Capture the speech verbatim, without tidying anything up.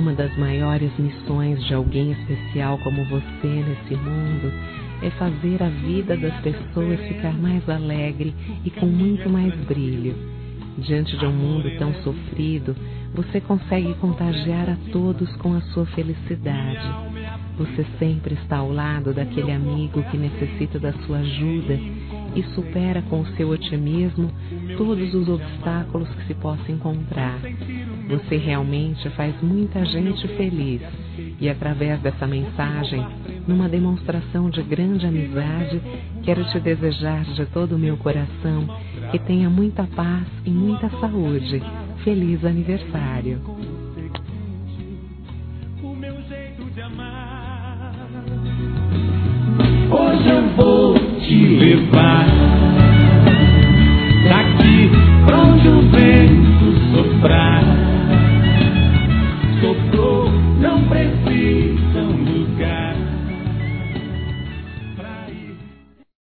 uma das maiores missões de alguém especial como você nesse mundo é fazer a vida das pessoas ficar mais alegre e com muito mais brilho. Diante de um mundo tão sofrido, você consegue contagiar a todos com a sua felicidade. Você sempre está ao lado daquele amigo que necessita da sua ajuda e supera com o seu otimismo todos os obstáculos que se possa encontrar. Você realmente faz muita gente feliz e, através dessa mensagem, numa demonstração de grande amizade, quero te desejar de todo o meu coração que tenha muita paz e muita saúde. Feliz aniversário! Hoje eu vou te levar